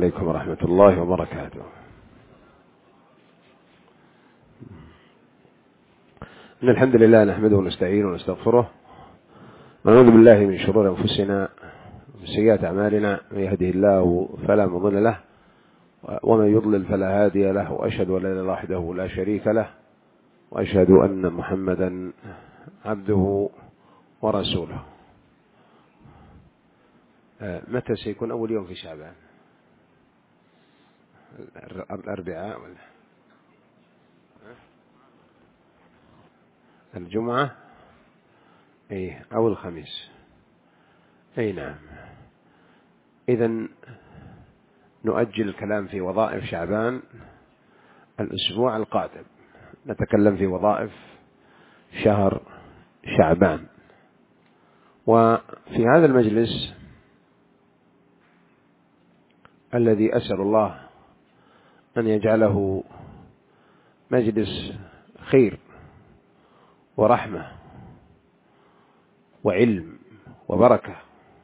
عليكم ورحمة الله وبركاته. إن الحمد لله نحمده ونستعينه ونستغفره ونعوذ بالله من شرور أنفسنا ومن سيئات أعمالنا، من يهده الله فلا مضل له ومن يضلل فلا هادي له، وأشهد أن لا إله إلا الله وحده لا شريك له، وأشهد أن محمدا عبده ورسوله. متى سيكون أول يوم في شعبان؟ الأربعاء ولا الجمعة؟ إيه، أو الخميس. أي نعم. إذن نؤجل الكلام في وظائف شعبان الأسبوع القادم، نتكلم في وظائف شهر شعبان. وفي هذا المجلس الذي أسأل الله أن يجعله مجلس خير ورحمة وعلم وبركة،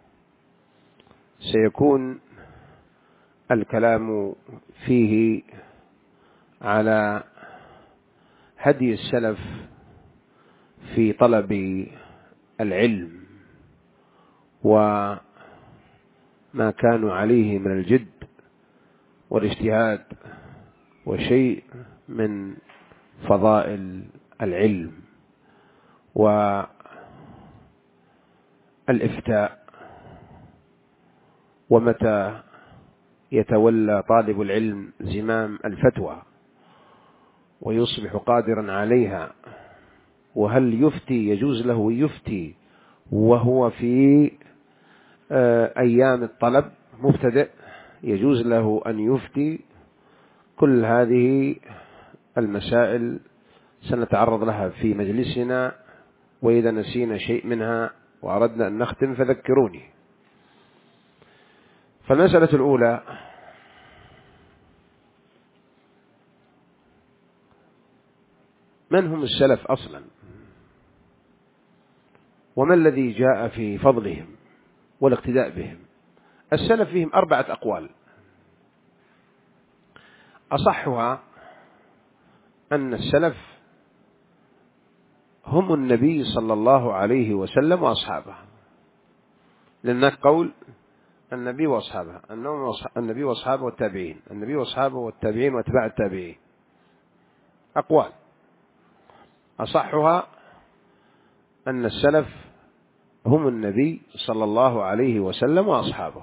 سيكون الكلام فيه على هدي السلف في طلب العلم وما كانوا عليه من الجد والاجتهاد، وشيء من فضائل العلم والإفتاء، ومتى يتولى طالب العلم زمام الفتوى ويصبح قادرا عليها، وهل يفتي يجوز له يفتي وهو في أيام الطلب مبتدئ، يجوز له أن يفتي. كل هذه المسائل سنتعرض لها في مجلسنا، وإذا نسينا شيء منها وأردنا أن نختم فذكروني. فالمسألة الأولى: من هم السلف أصلا؟ وما الذي جاء في فضلهم والاقتداء بهم؟ السلف فيهم 4 أقوال، أصحها أن السلف هم النبي صلى الله عليه وسلم وأصحابه، لأنك قول النبي وأصحابه، النبي وأصحابه والتابعين، النبي وأصحابه والتابعين واتباع التابعين. أقوال أصحها أن السلف هم النبي صلى الله عليه وسلم وأصحابه.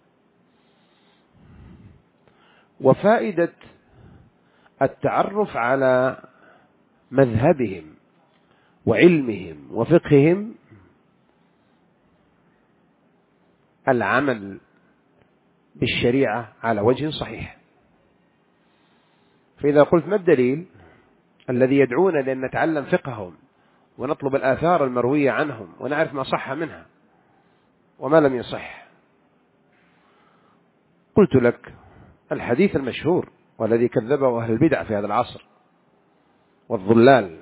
وفائدة التعرف على مذهبهم وعلمهم وفقههم العمل بالشريعة على وجه صحيح. فإذا قلت ما الدليل الذي يدعونا لأن نتعلم فقههم ونطلب الآثار المروية عنهم ونعرف ما صح منها وما لم يصح، قلت لك الحديث المشهور والذي كذبه أهل البدع في هذا العصر والضلال،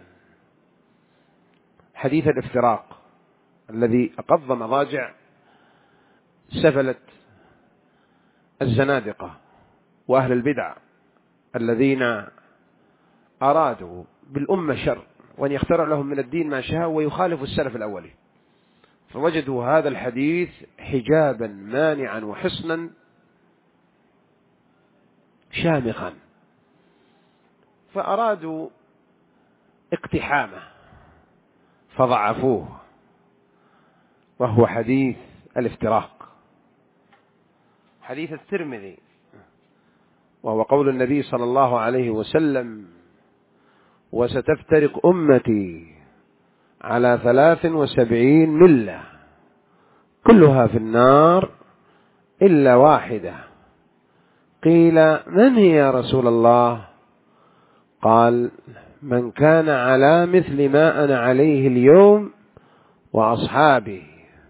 حديث الافتراق الذي أقض مضاجع سفلة الزنادقة وأهل البدع الذين أرادوا بالأمة شر، وأن يخترع لهم من الدين ما شاء ويخالف السلف الأولي، فوجدوا هذا الحديث حجابا مانعا وحصنا شامخا، فأرادوا اقتحامه فضعفوه، وهو حديث الافتراق، حديث الترمذي، وهو قول النبي صلى الله عليه وسلم: وستفترق أمتي على 73 ملة كلها في النار إلا واحدة. قيل: من هي يا رسول الله؟ قال: من كان على مثل ما أنا عليه اليوم وأصحابي،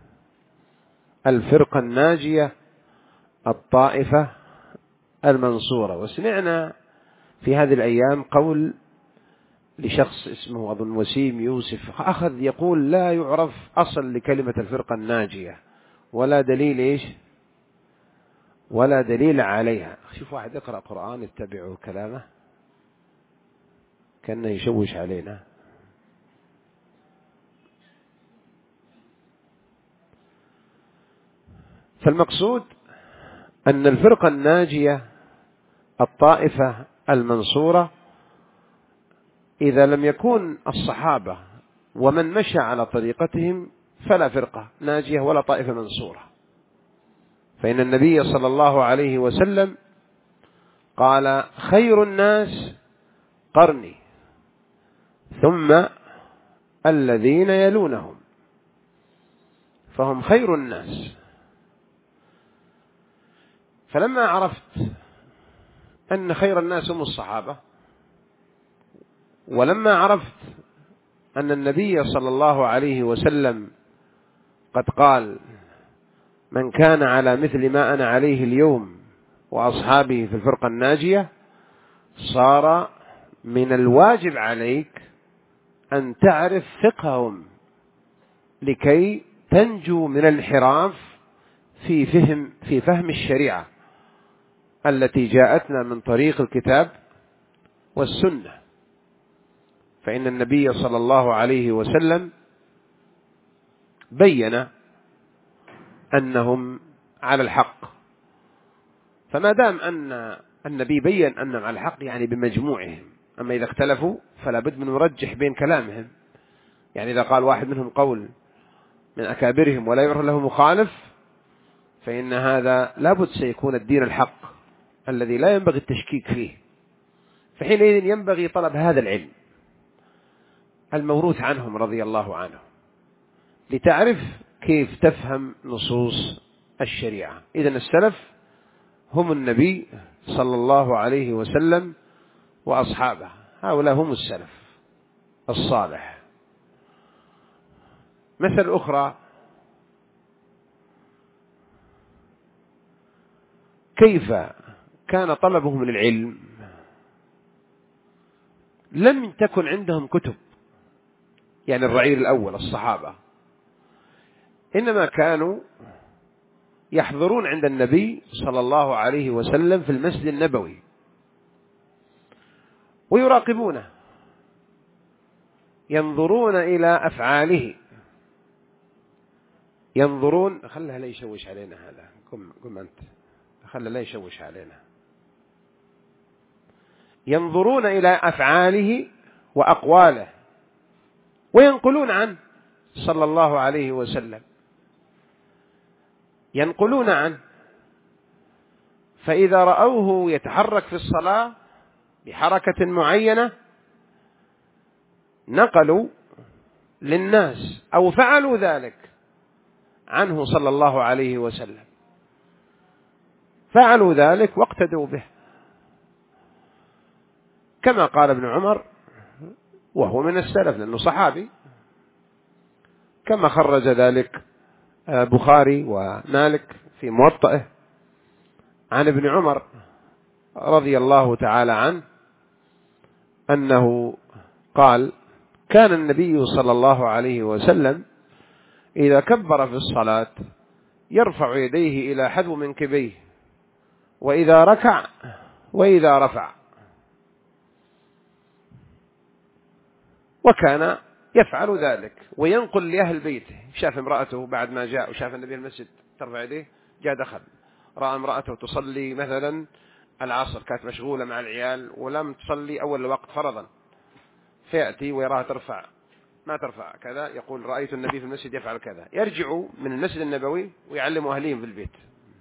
الفرقة الناجية، الطائفة المنصورة. وسمعنا في هذه الأيام قول لشخص اسمه أظن وسيم يوسف، أخذ يقول لا يعرف أصل لكلمة الفرقة الناجية ولا دليل ولا دليل عليها. شوف واحد يقرأ قرآن يتبعه كلامه كأنه يشوش علينا. فالمقصود أن الفرقة الناجية الطائفة المنصورة إذا لم يكون الصحابة ومن مشى على طريقتهم فلا فرقة ناجية ولا طائفة منصورة. فإن النبي صلى الله عليه وسلم قال خير الناس قرني ثم الذين يلونهم، فهم خير الناس. فلما عرفت أن خير الناس هم الصحابة، ولما عرفت أن النبي صلى الله عليه وسلم قد قال من كان على مثل ما أنا عليه اليوم وأصحابه في الفرقة الناجية، صار من الواجب عليك أن تعرف فقههم لكي تنجو من الانحراف في فهم الشريعة التي جاءتنا من طريق الكتاب والسنة. فإن النبي صلى الله عليه وسلم بين أنهم على الحق، فما دام أن النبي بين أنهم على الحق يعني بمجموعهم. أما إذا اختلفوا فلا بد من مرجح بين كلامهم. يعني إذا قال واحد منهم قول من أكابرهم ولا يعرف له مخالف، فإن هذا لابد سيكون الدين الحق الذي لا ينبغي التشكيك فيه. فحينئذ ينبغي طلب هذا العلم الموروث عنهم رضي الله عنهم لتعرف كيف تفهم نصوص الشريعة. إذن السلف هم النبي صلى الله عليه وسلم وأصحابه، هؤلاء هم السلف الصالح. مثل أخرى، كيف كان طلبهم للعلم؟ لم تكن عندهم كتب، يعني الرعيل الأول الصحابة، إنما كانوا يحضرون عند النبي صلى الله عليه وسلم في المسجد النبوي ويراقبونه، ينظرون إلى أفعاله، ينظرون. خلها لا يشوش علينا هذا، قم أنت، خلها لا يشوش علينا. ينظرون إلى أفعاله وأقواله وينقلون عنه صلى الله عليه وسلم، ينقلون عنه. فإذا رأوه يتحرك في الصلاة بحركة معينة نقلوا للناس أو فعلوا ذلك عنه صلى الله عليه وسلم، فعلوا ذلك واقتدوا به، كما قال ابن عمر وهو من السلف لأنه صحابي، كما خرج ذلك بخاري ومالك في موطئه عن ابن عمر رضي الله تعالى عنه أنه قال كان النبي صلى الله عليه وسلم إذا كبر في الصلاة يرفع يديه إلى حذو منكبيه، وإذا ركع وإذا رفع، وكان يفعل ذلك وينقل لأهل بيته. شاف امرأته بعد ما جاء وشاف النبي المسجد ترفع يديه، جاء دخل رأى امرأته تصلي مثلا العصر، كانت مشغولة مع العيال ولم تصلي أول الوقت فرضا، فيأتي ويراها ترفع، ما ترفع كذا، يقول رأيت النبي في المسجد يفعل كذا. يرجعوا من المسجد النبوي ويعلموا أهليهم في البيت.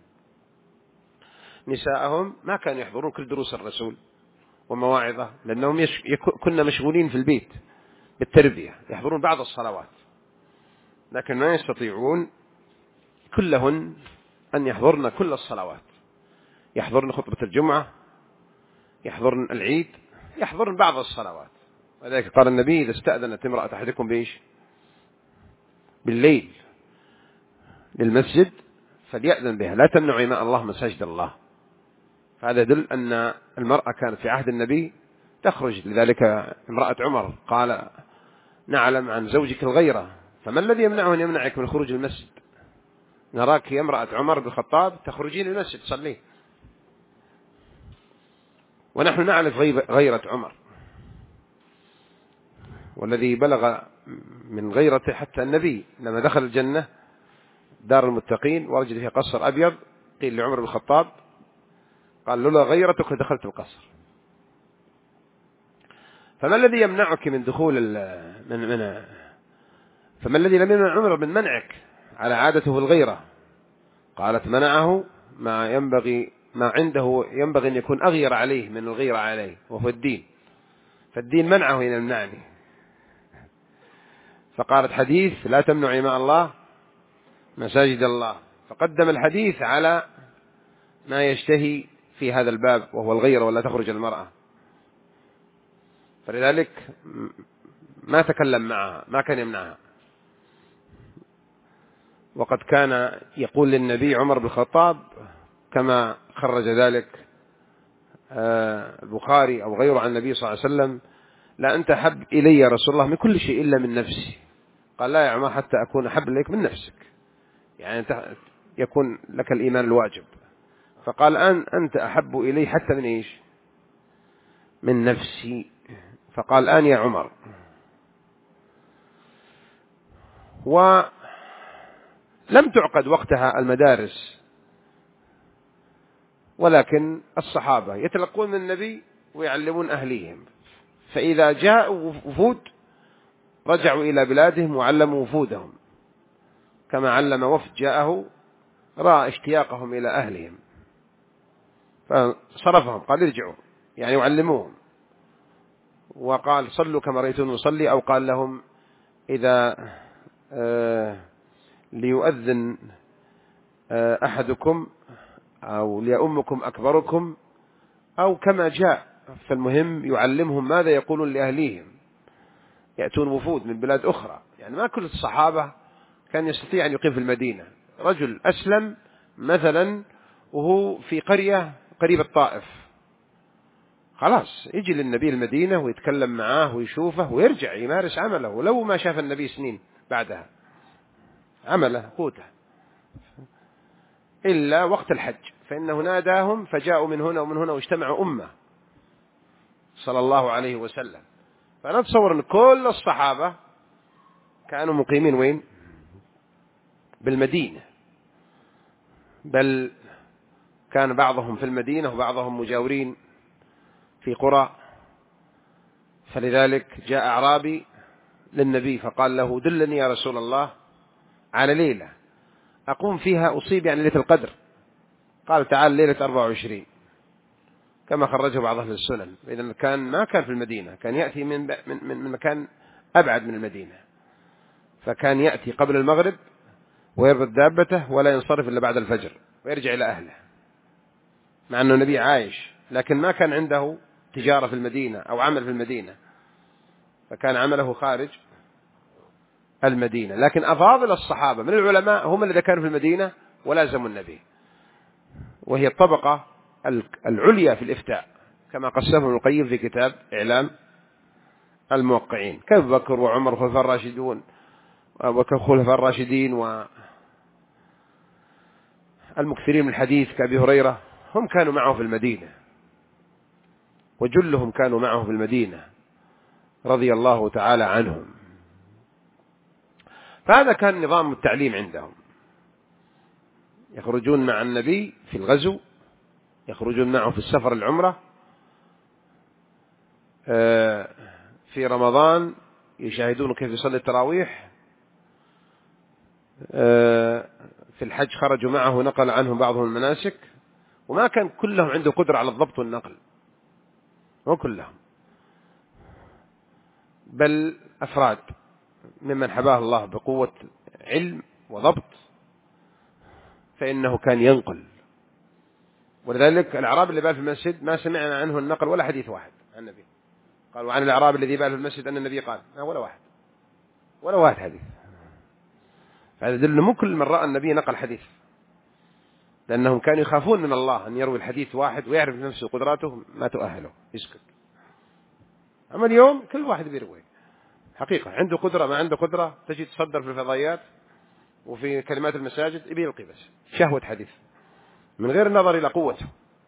نساءهم ما كانوا يحضرون كل دروس الرسول ومواعظه، لأنهم كنا مشغولين في البيت بالتربية، يحضرون بعض الصلوات لكن ما يستطيعون كلهن أن يحضرن كل الصلوات، يحضرن خطبة الجمعة، يحضرن العيد، يحضرن بعض الصلوات. ولذلك قال النبي إذا استأذنت امرأة أحدكم بإيش؟ بالليل للمسجد فليأذن بها، لا تمنعوا إماء الله مساجد الله. فهذا يدل أن المرأة كانت في عهد النبي تخرج. لذلك امرأة عمر قال نعلم عن زوجك الغيرة، فما الذي يمنعه أن يمنعك من خروج المسجد؟ نراك يا امرأة عمر بن الخطاب تخرجين المسجد تصلين، ونحن نعرف غيرة عمر، والذي بلغ من غيرته حتى النبي لما دخل الجنة دار المتقين ووجد فيها قصر أبيض، قيل لعمر بن الخطاب قال لولا غيرتك لدخلت القصر. فما الذي يمنعك من دخول فما الذي لم يمنع عمر من منعك على عادته في الغيرة؟ قالت منعه ما عنده ينبغي أن يكون أغير عليه من الغيرة عليه، وهو الدين، فالدين منعه أن يمنعني. فقالت حديث لا تمنع إماء الله مساجد الله، فقدم الحديث على ما يشتهي في هذا الباب وهو الغيرة ولا تخرج المرأة، فلذلك ما تكلم معها، ما كان يمنعها. وقد كان يقول للنبي عمر بن الخطاب كما خرج ذلك البخاري أو غيره عن النبي صلى الله عليه وسلم: لا أنت أحب إلي يا رسول الله من كل شيء إلا من نفسي. قال لا يا عمر حتى أكون أحب إليك من نفسك، يعني يكون لك الإيمان الواجب. فقال أنت أحب إلي حتى من إيش؟ من نفسي. فقال الآن يا عمر. ولم تعقد وقتها المدارس، ولكن الصحابة يتلقون من النبي ويعلمون أهليهم، فإذا جاءوا وفود رجعوا إلى بلادهم وعلموا وفودهم، كما علم وفد جاءه رأى اشتياقهم إلى أهلهم فصرفهم، قال ارجعوا يعني يعلموهم، وقال صلوا كما رأيتون نصلي، أو قال لهم إذا ليؤذن أحدكم أو ليؤمكم أكبركم، أو كما جاء. فالمهم يعلمهم ماذا يقولون لأهليهم. يأتون وفود من بلاد أخرى، يعني ما كل الصحابة كان يستطيع أن يقيم في المدينة. رجل أسلم مثلا وهو في قرية قريب الطائف، خلاص يجي للنبي المدينة ويتكلم معاه ويشوفه ويرجع يمارس عمله، ولو ما شاف النبي سنين بعدها عمله قوته، إلا وقت الحج فإنه ناداهم فجاءوا من هنا ومن هنا واجتمعوا أمة صلى الله عليه وسلم. فنتصور أن كل الصحابة كانوا مقيمين وين؟ بالمدينة، بل كان بعضهم في المدينة وبعضهم مجاورين في قرى. فلذلك جاء أعرابي للنبي فقال له دلني يا رسول الله على ليلة أقوم فيها أصيب يعني ليلة القدر. قال تعال ليلة 24 كما خرجه بعض أهل السنن. إذا ما كان في المدينة، كان يأتي من مكان أبعد من المدينة، فكان يأتي قبل المغرب ويربط دابته ولا ينصرف إلا بعد الفجر ويرجع إلى أهله، مع أنه النبي عايش، لكن ما كان عنده تجارة في المدينة أو عمل في المدينة، فكان عمله خارج المدينة. لكن أفاضل الصحابة من العلماء هم الذين كانوا في المدينة ولازموا النبي، وهي الطبقة العليا في الإفتاء كما قسمه ابن القيم في كتاب إعلام الموقعين، كأبو بكر وعمر والخلفاء الراشدون وكالخلفاء الراشدين والمكثرين من الحديث كأبي هريرة، هم كانوا معه في المدينة، وجلهم كانوا معه في المدينة رضي الله تعالى عنهم. فهذا كان نظام التعليم عندهم، يخرجون مع النبي في الغزو، يخرجون معه في السفر العمرة، في رمضان يشاهدون كيف يصلي التراويح، في الحج خرجوا معه نقل عنهم بعضهم المناسك، وما كان كلهم عنده قدرة على الضبط والنقل، مو كلهم، بل أفراد ممن حباه الله بقوة علم وضبط فإنه كان ينقل. ولذلك الأعراب اللي بال في المسجد ما سمعنا عنه النقل ولا حديث واحد عن النبي. قالوا عن الأعراب الذي بال في المسجد أن النبي قال ولا واحد حديث. فهذا يدل مو كل من رأى النبي نقل حديث، لأنهم كانوا يخافون من الله أن يروي الحديث واحد ويعرف نفسه قدراته ما تؤهله يسكت. أما اليوم كل واحد بيروي حقيقة، عنده قدرة ما عنده قدرة، تجي تصدر في الفضائيات وفي كلمات المساجد يبي يلقي بس شهوة حديث من غير النظر إلى قوته.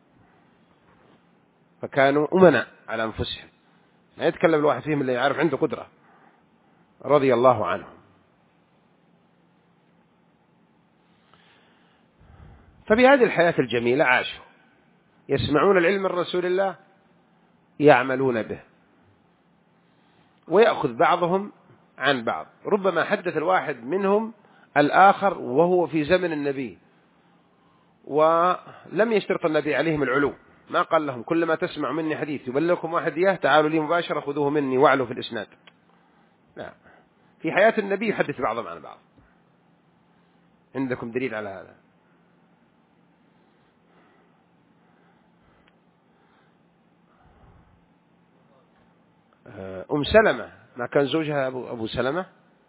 فكانوا أمناء على أنفسهم، لا يتكلم الواحد فيهم اللي يعرف عنده قدرة، رضي الله عنهم. فبهذه الحياة الجميلة عاشوا يسمعون العلم من رسول الله، يعملون به، ويأخذ بعضهم عن بعض. ربما حدث الواحد منهم الآخر وهو في زمن النبي، ولم يشترط النبي عليهم العلو، ما قال لهم كلما تسمع مني حديث يبلغكم واحد إياه تعالوا لي مباشرة خذوه مني واعلوا في الإسناد. لا، في حياة النبي يحدث بعضهم عن بعض. عندكم دليل على هذا؟ أم سلمة ما كان زوجها أبو سلمة،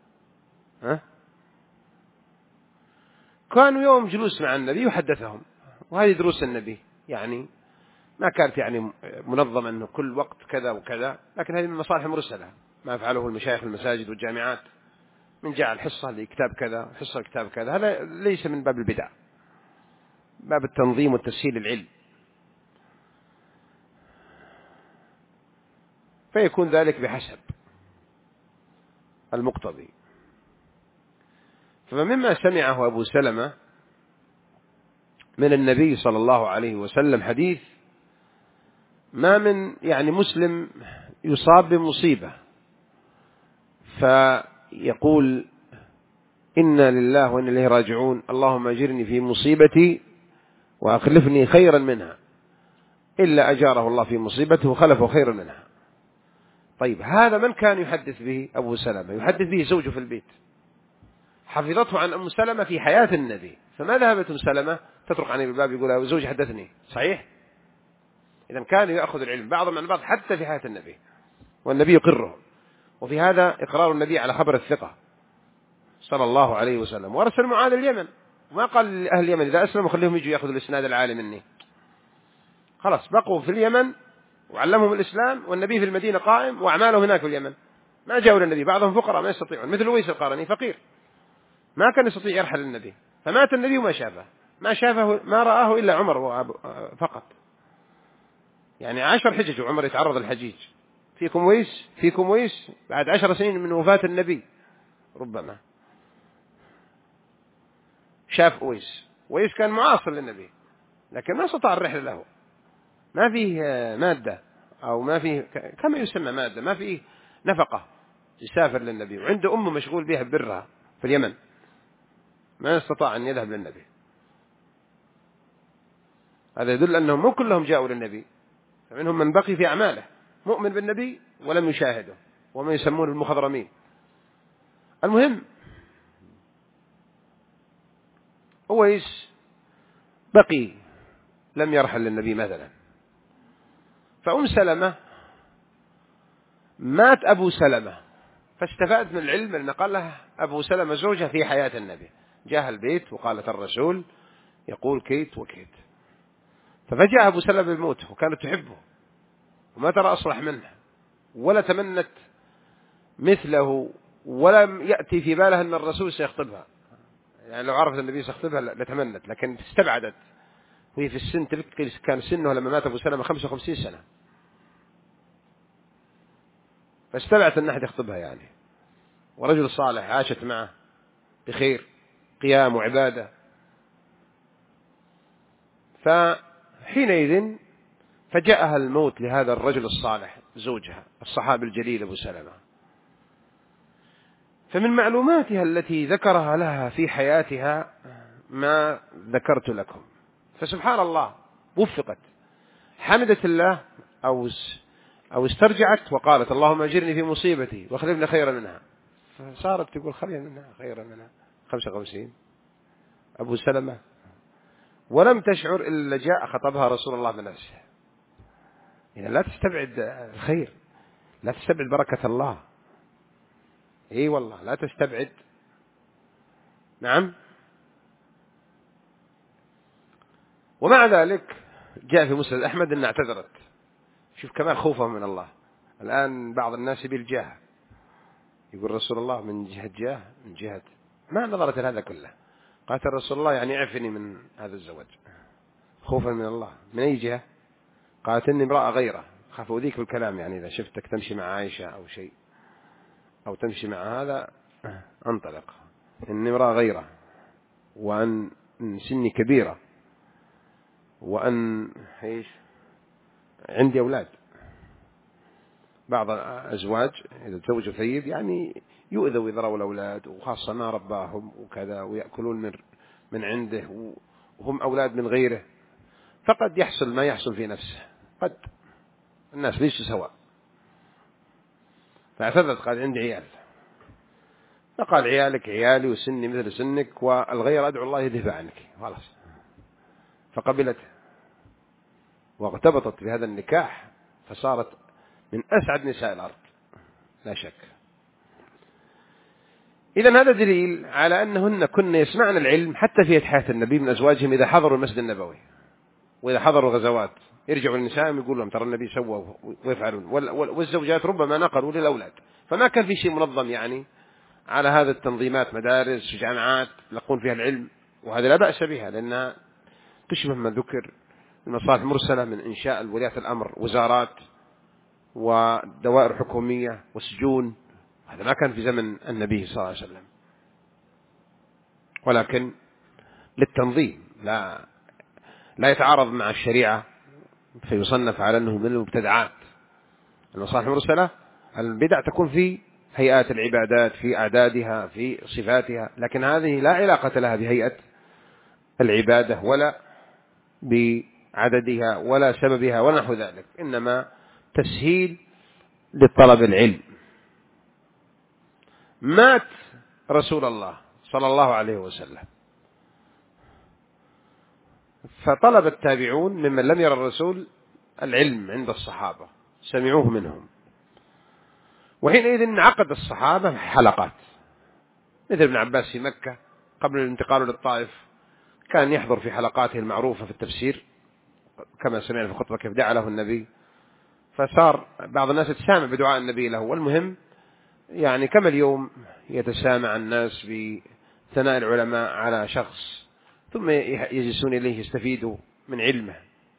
كانوا يوم جلوس مع النبي وحدثهم، وهذه دروس النبي، يعني ما كانت يعني منظمة أنه كل وقت كذا وكذا، لكن هذه من مصالح مرسلة ما فعله المشايخ المساجد والجامعات من جعل حصة لكتاب كذا حصة لكتاب كذا، هذا ليس من باب البدع، باب التنظيم والتسهيل العلم، فيكون ذلك بحسب المقتضي. فمما سمعه أبو سلمة من النبي صلى الله عليه وسلم حديث ما من يعني مسلم يصاب بمصيبة فيقول إنا لله وإنا إليه راجعون، اللهم أجرني في مصيبتي وأخلفني خيرا منها، إلا أجاره الله في مصيبته وخلفه خيرا منها. طيب هذا من كان يحدث به؟ أبو سلمة، يحدث به زوجه في البيت، حفظته عن أم سلمة في حياة النبي، فما ذهبت أم سلمة تطرق عن الباب يقول زوجي حدثني؟ صحيح؟ إذا كانوا يأخذ العلم بعضهم عن بعض حتى في حياة النبي، والنبي يقره، وفي هذا إقرار النبي على خبر الثقة صلى الله عليه وسلم. وارسل معاذ اليمن، ما قال لأهل اليمن إذا أسلموا خليهم يجوا يأخذوا الإسناد العالي مني، خلاص بقوا في اليمن وعلمهم الإسلام، والنبي في المدينة قائم وأعماله هناك في اليمن، ما جاءوا للنبي، بعضهم فقراء ما يستطيعون، مثل ويس القرني فقير ما كان يستطيع يرحل للنبي، فمات النبي وما شافه، ما رآه إلا عمر فقط، يعني 10 حجج وعمر يتعرض الحجيج، فيكم ويس بعد 10 سنين من وفاة النبي ربما شاف ويس كان معاصر للنبي، لكن ما استطاع الرحلة له، ما فيه مادة أو ما فيه كما يسمى مادة، ما فيه نفقة يسافر للنبي، وعنده أمه مشغول بها ببرها في اليمن، ما استطاع أن يذهب للنبي. هذا يدل أنهم مو كلهم جاءوا للنبي، فمنهم من بقي في أعماله مؤمن بالنبي ولم يشاهده، وما يسمون المخضرمين. المهم أويس بقي لم يرحل للنبي مثلا، فأم سلمة مات أبو سلمة، فاستفادت من العلم أن قال له أبو سلمة زوجها في حياة النبي، جاء البيت وقالت الرسول يقول كيت وكيت، ففجأة أبو سلمة بالموت وكانت تحبه وما ترى أصلح منه ولا تمنت مثله، ولم يأتي في بالها أن الرسول سيخطبها، يعني لو عرفت النبي سيخطبها لتمنت، لكن استبعدت، وهي في السن تبكي، كان سنه لما مات أبو سلمة 55 سنة، فاستبعدت أن أحد يخطبها يعني، ورجل صالح عاشت معه بخير قيام وعبادة. فحينئذ فجاءها الموت لهذا الرجل الصالح زوجها الصحابي الجليل أبو سلمة، فمن معلوماتها التي ذكرها لها في حياتها ما ذكرت لكم، فسبحان الله وفقت، حمدت الله أو استرجعت وقالت اللهم أجرني في مصيبتي واخلفني خيرا منها، فصارت تقول خيرا منها 55 أبو سلمة، ولم تشعر إلا جاء خطبها رسول الله بنفسه. يعني لا تستبعد الخير، لا تستبعد بركة الله، اي والله لا تستبعد. نعم. ومع ذلك جاء في مسند أحمد أن اعتذرت، شوف كمان خوفهم من الله. الآن بعض الناس يبي الجاه، يقول رسول الله من جهة جاه، من جهة ما نظرت لهذا كله. قالت رسول الله يعني اعفني من هذا الزواج خوفا من الله. من أي جهة؟ قالت إني امرأة غيره، خاف أذيك بالكلام، يعني إذا شفتك تمشي مع عائشة أو شيء أو تمشي مع هذا انطلق، إني امرأة غيره، وأن سني كبيرة، وأن إيش عندي أولاد. بعض الأزواج إذا تزوجوا ثيب يعني يؤذوا إذا رأوا الأولاد، وخاصة ما رباهم وكذا، ويأكلون من عنده وهم أولاد من غيره، فقد يحصل ما يحصل في نفسه. قد الناس ليسوا سواء. فاعتذرت قال عندي عيال، فقال عيالك عيالي وسني مثل سنك، والغير أدعو الله يذهب عنك خلاص. فقبلته واغتبطت بهذا النكاح، فصارت من أسعد نساء الأرض لا شك. إذن هذا دليل على أنهن كن يسمعن العلم حتى في حياة النبي من أزواجهم إذا حضروا المسجد النبوي، وإذا حضروا غزوات يرجعوا النساء يقول لهم ترى النبي سوى ويفعلون، والزوجات ربما نقلوا للأولاد. فما كان في شيء منظم يعني على هذا التنظيمات، مدارس جامعات يلقون فيها العلم، وهذا لا بأس بها لأنها تشبه ما ذكر المصالح المرسلة من إنشاء ولاية الأمر، وزارات ودوائر حكومية وسجون. هذا ما كان في زمن النبي صلى الله عليه وسلم، ولكن للتنظيم لا يتعارض مع الشريعة فيصنف على أنه من المبتدعات. المصالح المرسلة البدع تكون في هيئات العبادات، في أعدادها، في صفاتها، لكن هذه لا علاقة لها بهيئة العبادة ولا بعددها ولا سببها ولا نحو ذلك، إنما تسهيل لطلب العلم. مات رسول الله صلى الله عليه وسلم، فطلب التابعون ممن لم يرى الرسول العلم عند الصحابة، سمعوه منهم. وحينئذ انعقد الصحابة حلقات، مثل ابن عباس في مكة قبل الانتقال للطائف كان يحضر في حلقاته المعروفة في التفسير كما سمعنا في الخطبة كيف دعا له النبي، فصار بعض الناس يتسامع بدعاء النبي له. والمهم يعني كما اليوم يتسامع الناس بثناء العلماء على شخص ثم يجلسون إليه يستفيدوا من علمه،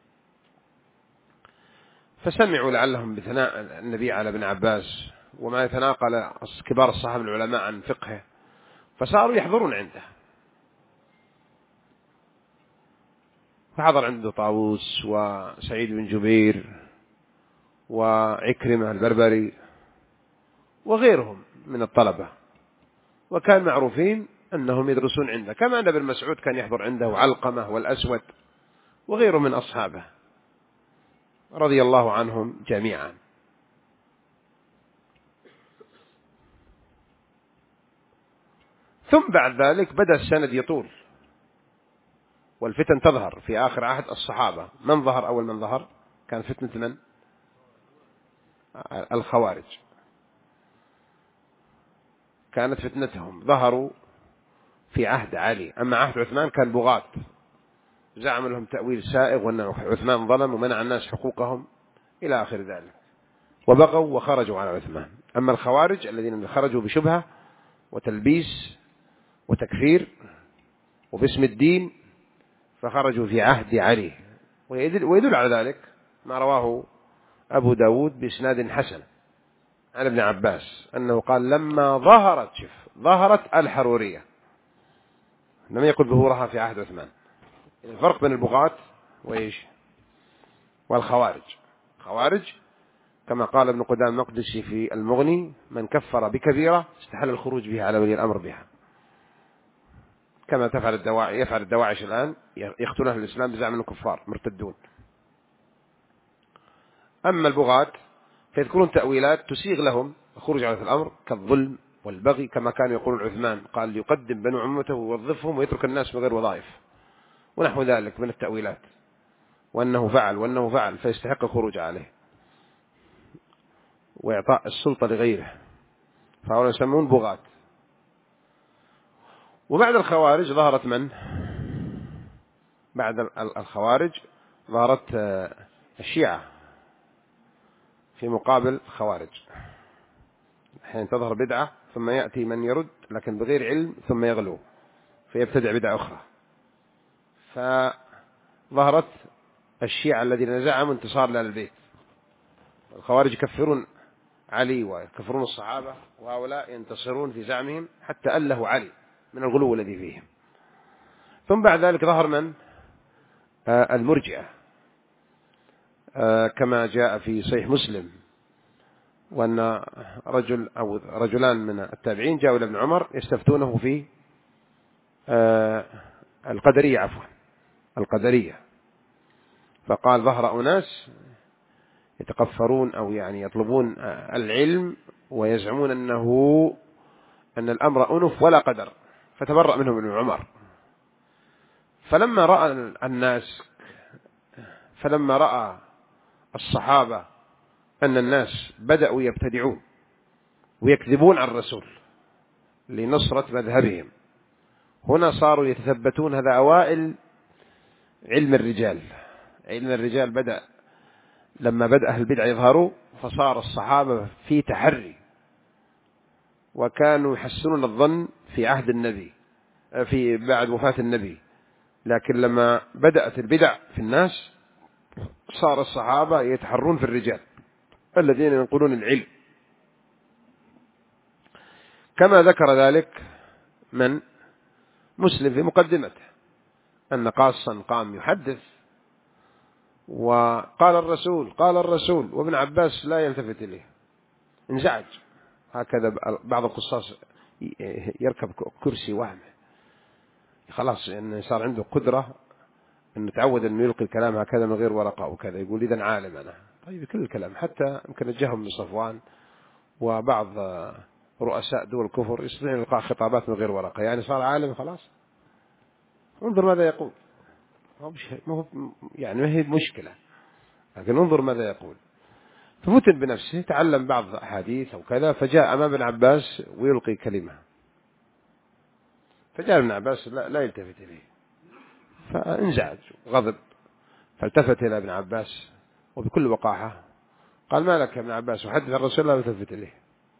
فسمعوا لعلهم بثناء النبي على ابن عباس وما يتناقل كبار الصحابة العلماء عن فقهه، فصاروا يحضرون عنده. فحضر عنده طاووس وسعيد بن جبير وعكرمة البربري وغيرهم من الطلبة، وكان معروفين أنهم يدرسون عنده، كما أن ابن مسعود كان يحضر عنده، وعلقمة والأسود وغيره من أصحابه رضي الله عنهم جميعا. ثم بعد ذلك بدأ السند يطول والفتن تظهر في آخر عهد الصحابة. من ظهر أول من ظهر؟ كان فتنة من؟ الخوارج. كانت فتنتهم ظهروا في عهد علي. أما عهد عثمان كان بغاة زعم لهم تأويل سائغ وأن عثمان ظلم ومنع الناس حقوقهم إلى آخر ذلك، وبغوا وخرجوا على عثمان. أما الخوارج الذين خرجوا بشبهة وتلبيس وتكفير وباسم الدين فخرجوا في عهد علي. ويدل على ذلك ما رواه أبو داود بإسناد حسن عن ابن عباس أنه قال لما ظهرت الحرورية، لم يقل ظهورها في عهد عثمان. الفرق بين البغاة وإيش والخوارج. خوارج كما قال ابن قدامة المقدسي في المغني من كفر بكبيرة استحل الخروج بها على ولي الأمر بها، كما يفعل الدواعش الآن، يقتلون أهل الإسلام بزعم أنهم كفار مرتدون. أما البغاة فيذكرون تأويلات تسيغ لهم الخروج على الأمر كالظلم والبغي، كما كان يقول عثمان قال يقدم بنو عمته ويوظفهم ويترك الناس من غير وظائف ونحو ذلك من التأويلات، وأنه فعل فيستحق الخروج عليه وإعطاء السلطة لغيره، فهؤلاء يسمون بغاة. وبعد الخوارج ظهرت من؟ بعد الخوارج ظهرت الشيعة في مقابل الخوارج. حين تظهر بدعة ثم يأتي من يرد لكن بغير علم ثم يغلو فيبتدع بدعة أخرى. فظهرت الشيعة الذين زعموا انتصار لآل البيت. الخوارج يكفرون علي ويكفرون الصحابة، وهؤلاء ينتصرون في زعمهم حتى أله علي من الغلو الذي فيهم. ثم بعد ذلك ظهر من؟ المرجئة، كما جاء في صحيح مسلم، وأن رجل أو رجلان من التابعين جاءوا إلى ابن عمر يستفتونه في القدرية، القدرية، فقال ظهر أناس يتقفرون أو يعني يطلبون العلم ويزعمون أن الأمر أنف ولا قدر، فتبرأ منهم ابن عمر. فلما رأى الصحابة أن الناس بدأوا يبتدعون ويكذبون عن الرسول لنصرة مذهبهم، هنا صاروا يتثبتون. هذا أوائل علم الرجال. علم الرجال بدأ لما بدأ أهل البدع يظهروا، فصار الصحابة في تحري، وكانوا يحسنون الظن في عهد النبي في بعد وفاة النبي، لكن لما بدأت البدع في الناس صار الصحابة يتحرون في الرجال الذين ينقلون العلم، كما ذكر ذلك من مسلم في مقدمته أن قاصا قام يحدث وقال الرسول قال الرسول، وابن عباس لا يلتفت إليه، انزعج. هكذا بعض القصاص يركب كرسي وهمه، خلاص إنه صار عنده قدرة إنه تعود إنه يلقي الكلام هكذا من غير ورقة وكذا، يقول إذا عالم أنا. طيب كل الكلام، حتى يمكن نجاهم من صفوان وبعض رؤساء دول الكفر يستطيعون إلقاء خطابات من غير ورقة، يعني صار عالم خلاص. انظر ماذا يقول، يعني ما هي مشكلة، لكن انظر ماذا يقول. ففتن بنفسه، تعلم بعض أحاديث أو كذا، فجاء أمام ابن عباس ويلقي كلمة، فجاء ابن عباس لا يلتفت إليه، فانزعج غضب، فالتفت إلى ابن عباس وبكل وقاحة قال: ما لك يا ابن عباس؟ وحدث الرسول لا يلتفت إليه.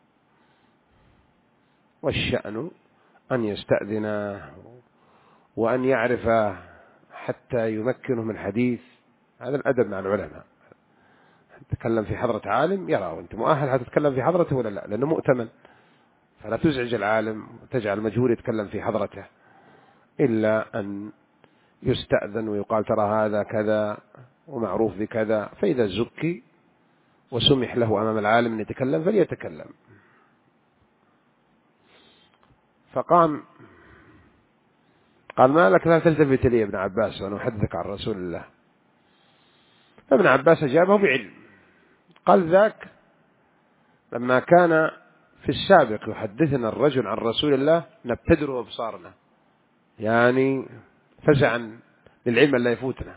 والشأن أن يستأذن وأن يعرف حتى يمكنه من حديث. هذا الأدب مع العلماء. تتكلم في حضرة عالم يرى وأنت مؤهل هتتكلم في حضرته ولا لا، لأنه مؤتمن، فلا تزعج العالم وتجعل مجهول يتكلم في حضرته، إلا أن يستأذن ويقال: ترى هذا كذا ومعروف بكذا، فإذا زكي وسمح له أمام العالم أن يتكلم فليتكلم. فقام قال: ما لك لا تلتفت لي يا ابن عباس وأنا أحدثك عن رسول الله؟ فابن عباس أجابه بعلم، قال: ذاك لما كان في السابق يحدثنا الرجل عن رسول الله نبتدر أبصارنا، يعني فزعا للعلم لا يفوتنا،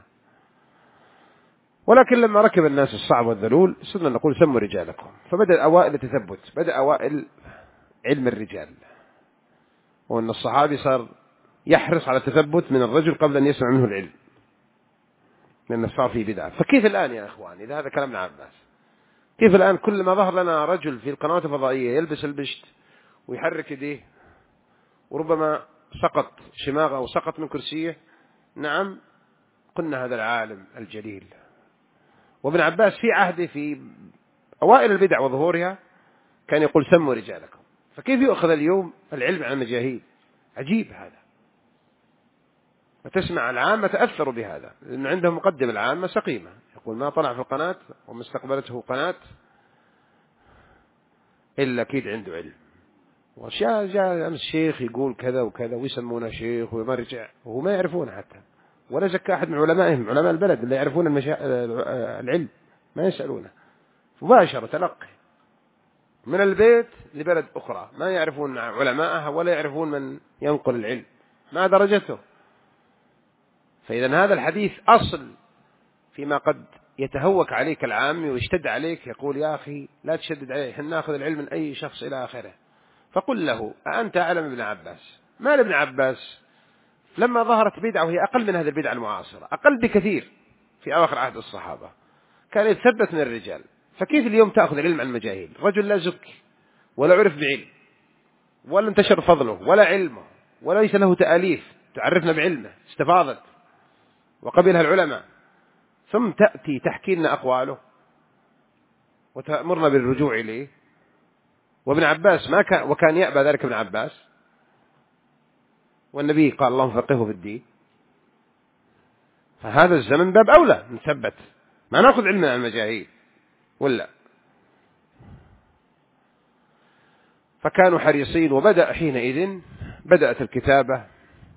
ولكن لما ركب الناس الصعب والذلول صرنا نقول: سموا رجالكم. فبدأ أوائل التثبت، بدأ أوائل علم الرجال، وأن الصحابي صار يحرص على التثبت من الرجل قبل أن يسمع منه العلم، لأنه صار فيه بدعة. فكيف الآن يا أخوان إذا هذا كلام ابن عباس؟ كيف الآن كل ما ظهر لنا رجل في القنوات الفضائية يلبس البشت ويحرك يديه وربما سقط شماغه أو سقط من كرسيه، نعم قلنا هذا العالم الجليل. وابن عباس في عهده في أوائل البدع وظهورها كان يقول: سموا رجالكم. فكيف يؤخذ اليوم العلم عن المجاهيل؟ عجيب هذا. وتسمع العامة تأثروا بهذا، لأن عندهم مقدم العامة سقيمة، يقول: ما طلع في القناة وما استقبلته قناة إلا أكيد عنده علم. جاء الشيخ يقول كذا وكذا ويسمونه شيخ وما رجع، وهو ما يعرفون حتى، ولا زكى أحد من علمائهم، علماء البلد اللي يعرفون العلم ما يسألونه، مباشرة تلقي من البيت لبلد أخرى، ما يعرفون علماءها ولا يعرفون من ينقل العلم، ما درجته. فإذا هذا الحديث أصل فيما قد يتهوك عليك العام ويشتد عليك، يقول: يا أخي لا تشدد عليه، إحنا نأخذ العلم من أي شخص إلى آخره. فقل له: أنت أعلم ابن عباس؟ ما لابن عباس لما ظهرت بدعة وهي أقل من هذه البدعة المعاصرة، أقل بكثير في أواخر عهد الصحابة، كان يتثبت من الرجال. فكيف اليوم تأخذ العلم عن المجاهيل؟ رجل لا زكي ولا عرف بعلم ولا انتشر فضله ولا علمه وليس له تأليف تعرفنا بعلمه استفاضت وقبلها العلماء، ثم تأتي تحكي لنا أقواله وتأمرنا بالرجوع إليه. وابن عباس ما كان، وكان يأبى ذلك ابن عباس، والنبي قال اللهم فقهه في الدين. فهذا الزمن باب أولى نثبت، ما نأخذ علمنا عن المجاهيل ولا. فكانوا حريصين، وبدأ حينئذ بدأت الكتابة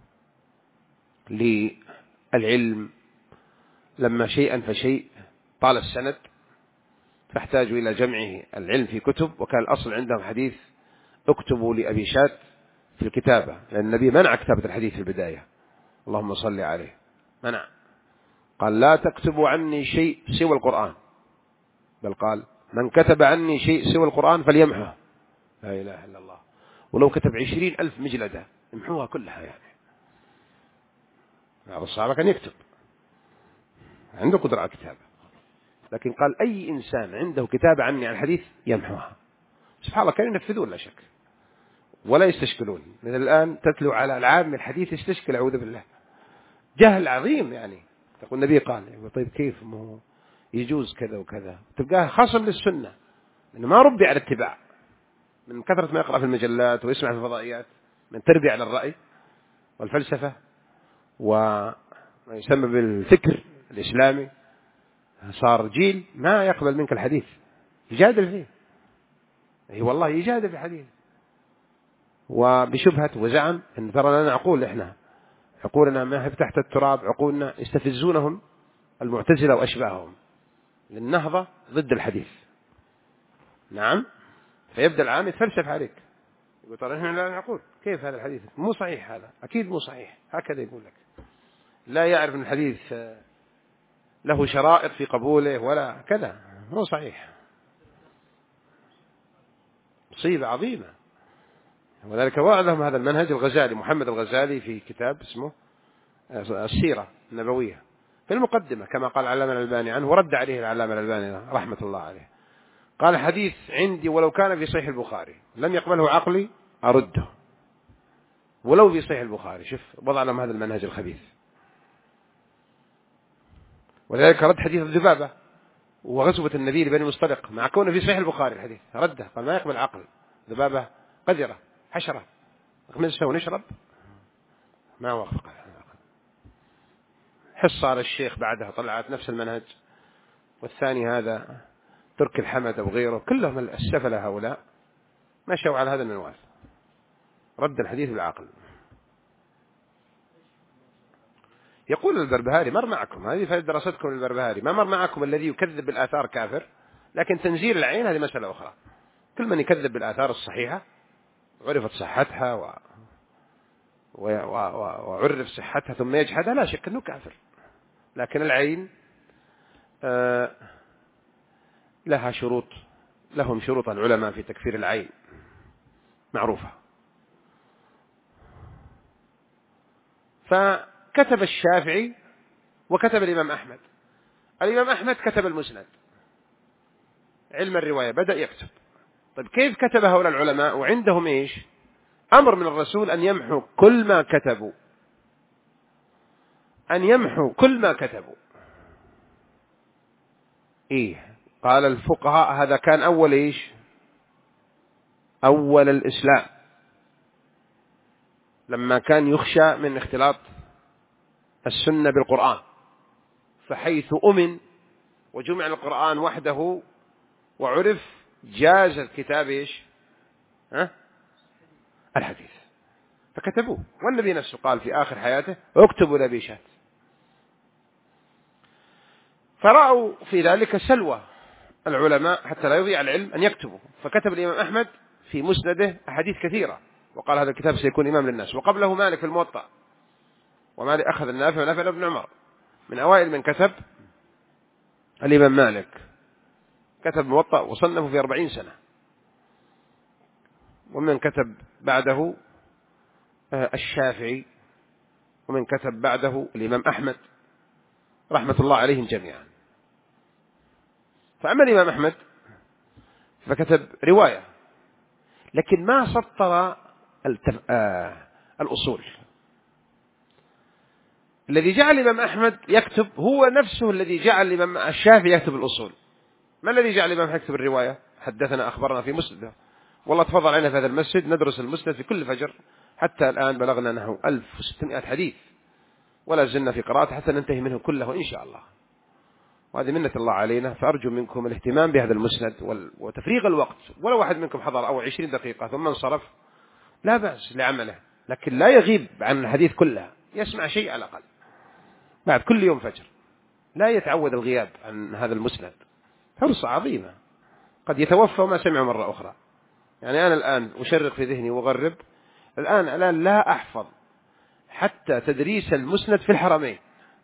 للعلم لما شيئا فشيء طال السند، فاحتاجوا إلى جمع العلم في كتب. وكان الأصل عندهم حديث اكتبوا لأبي شات في الكتابة، لأن النبي منع كتابة الحديث في البداية، اللهم صل عليه، منع، قال لا تكتبوا عني شيء سوى القرآن، بل قال من كتب عني شيء سوى القرآن فليمحه. لا إله إلا الله. ولو كتب 20,000 مجلدة يمحوها كلها يعني. بعض الصحابة كان يكتب، عنده قدرة على الكتابة، لكن قال أي إنسان عنده كتابة عني عن الحديث يمحوها. سبحان الله، كانوا ينفذون لا شك ولا يستشكلون. من الآن تتلو على العام الحديث يستشكل، أعوذ بالله، جهل عظيم يعني. تقول النبي قال طيب كيف ما يجوز كذا وكذا، تلقاه خصم للسنة لأنه ما ربي على اتباع، من كثرة ما يقرأ في المجلات ويسمع في الفضائيات، من تربية على الرأي والفلسفة وما يسمى بالفكر الإسلامي. صار جيل ما يقبل منك الحديث، يجادل فيه، أي والله يجادل في الحديث وبشبهة وزعم أن ترى لنا عقول، إحنا عقولنا ما هي تحت التراب، عقولنا يستفزونهم المعتزلة وأشباههم للنهضة ضد الحديث. نعم، فيبدأ العام يتفلسف عليك، يقول ترى إحنا لا نقول كيف هذا الحديث مو صحيح، هذا أكيد مو صحيح، هكذا يقول لك، لا يعرف أن الحديث له شرائط في قبوله ولا كذا، مو صحيح، مصيبة عظيمة. وذلك وعدهم هذا المنهج الغزالي، محمد الغزالي، في كتاب اسمه السيرة النبوية في المقدمة، كما قال العلامة الألباني عنه، ورد عليه العلامة الألباني رحمة الله عليه، قال حديث عندي ولو كان في صحيح البخاري لم يقبله عقلي أرده ولو في صحيح البخاري. شوف وضع لهم هذا المنهج الخبيث. ولذلك رد حديث الذبابة وغزوة النبي لبني مصطلق مع كونه في صحيح البخاري الحديث، رده قال ما يقبل عقل، ذبابة قذرة حشرة نخمسها ونشرب، ما وافق. حصة على الشيخ بعدها طلعت نفس المنهج، والثاني هذا ترك الحمد أو غيره، كلهم السفلة هؤلاء مشوا على هذا المنوال، رد الحديث بالعقل. يقول البربهاري مر معكم، هذه فائدة دراستكم للبربهاري، ما مر معكم الذي يكذب بالآثار كافر، لكن تنزيل العين هذه مسألة أخرى. كل من يكذب بالآثار الصحيحة وعرفت صحتها وعرف صحتها ثم يجحدها لا شك أنه كافر. لكن العين لها شروط، لهم شروط العلماء في تكفير العين معروفة. فكتب الشافعي وكتب الإمام أحمد. الإمام أحمد كتب المسند، علم الرواية بدأ يكتب. طيب كيف كتب هؤلاء العلماء وعندهم إيش؟ أمر من الرسول أن يمحوا كل ما كتبوا، أن يمحوا كل ما كتبوا. إيه؟ قال الفقهاء هذا كان أول إيش؟ أول الإسلام، لما كان يخشى من اختلاط السنة بالقرآن، فحيث أمن وجمع القرآن وحده وعرف جاز الكتاب إيش؟ الحديث، فكتبوه. والنبي نفسه قال في آخر حياته اكتبوا لأبي شات. فرأوا في ذلك سلوى العلماء حتى لا يضيع العلم أن يكتبوا، فكتب الإمام أحمد في مسنده أحاديث كثيرة وقال هذا الكتاب سيكون إمام للناس. وقبله مالك في الموطأ، ومالك أخذ النافع ونافع ابن عمر. من أوائل من كتب الإمام مالك، كتب موطأ وصنفه في 40 سنة. ومن كتب بعده الشافعي، ومن كتب بعده الإمام أحمد رحمة الله عليهم جميعا. فأما الإمام أحمد فكتب رواية، لكن ما سطر الأصول. الذي جعل الإمام أحمد يكتب هو نفسه الذي جعل الإمام الشافعي يكتب الأصول. ما الذي جعل الإمام يكتب الرواية؟ حدثنا أخبرنا في مسند، والله تفضل علينا في هذا المسجد ندرس المسند في كل فجر، حتى الآن بلغنا نحو 1600 حديث، ولا زلنا في قراءة حتى ننتهي منه كله إن شاء الله، وهذه منة الله علينا. فأرجو منكم الاهتمام بهذا المسند وتفريغ الوقت. ولو واحد منكم حضر أو 20 دقيقة ثم انصرف لا بأس لعمله، لكن لا يغيب عن الحديث كلها، يسمع شيء على الأقل بعد كل يوم فجر، لا يتعود الغياب عن هذا المسند. فرصة عظيمة، قد يتوفى وما سمع مرة أخرى. يعني أنا الآن أشرق في ذهني وأغرب، الآن لا أحفظ حتى تدريس المسند في الحرمين،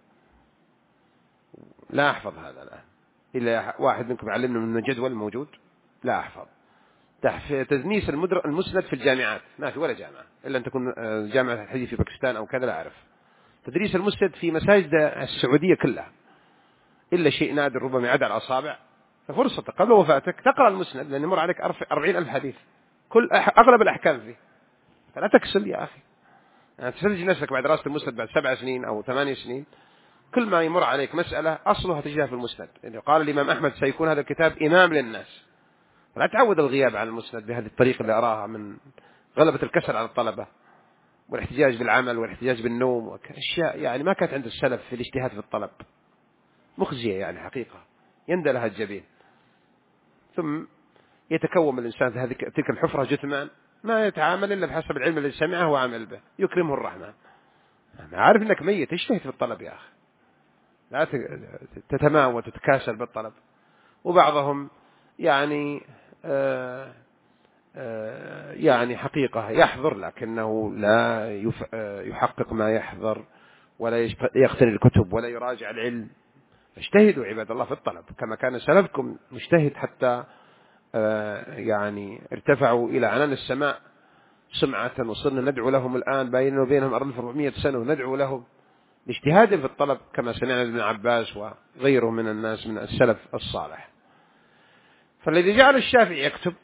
لا أحفظ هذا الآن إلا واحد منكم يعلمنا من الجدول الموجود، لا أحفظ. تدريس المسند في الجامعات ما في ولا جامعة إلا أن تكون جامعة الحديث في باكستان أو كذا، لا أعرف. تدريس المسند في مساجد السعودية كلها إلا شيء نادر ربما يعد على الأصابع. ففرصتك قبل وفاتك تقرأ المسند، لأن يمر عليك 40,000 حديث أغلب الأحكام فيه، فلا تكسل يا أخي. يعني تسجل نفسك بعد دراسة المسند بعد 7 سنين أو 8 سنين، كل ما يمر عليك مسألة أصلها تجدها في المسند. يعني قال الإمام أحمد سيكون هذا الكتاب إمام للناس. فلا تعود الغياب عن المسند بهذه الطريقة اللي أراها من غلبة الكسل على الطلبة والاحتجاج بالعمل والاحتجاج بالنوم وأشياء يعني ما كانت عند السلف في الاجتهاد في الطلب، مخزية يعني حقيقة يندى لها الجبين. ثم يتكوم الإنسان في تلك الحفرة جثمان ما يتعامل إلا بحسب العلم الذي سمعه وعمل به، يكرمه الرحمن. أنا عارف أنك ميت، اجتهد في الطلب يا أخي، لا تتماوى وتتكاسل بالطلب. وبعضهم يعني يعني حقيقة يحضر لكنه لا يحقق ما يحضر، ولا يقتني الكتب ولا يراجع العلم. اجتهدوا عباد الله في الطلب كما كان سلفكم مجتهد حتى يعني ارتفعوا إلى عنان السماء سمعة، وصرنا ندعو لهم الآن بيننا وبينهم 1400 سنة وندعو لهم باجتهاد في الطلب كما سمعنا ابن عباس وغيره من الناس من السلف الصالح. فالذي جعل الشافعي يكتب